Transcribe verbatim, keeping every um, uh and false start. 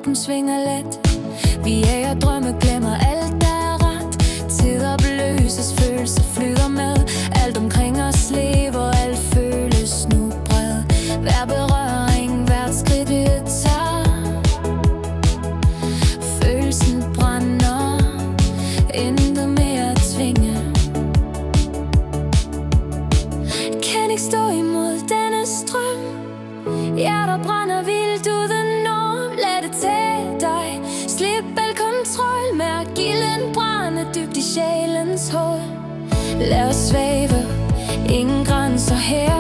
kroppen svinger let. Vi er og drømme, glemmer alt der er ret. Tid opløses, følelser flyder med. Alt omkring os lever, alt føles nu bred. Hver berøring, hvert skridt vi tager. Følelsen brænder, intet mere at tvinge. Kan ikke stå imod denne strøm. Hjerter brænder vildt uden norm. Lad det tage dig. Slip al kontrol. Mærk gilden brænde dybt i sjælens hul. Lad os svæve. Ingen grænser her.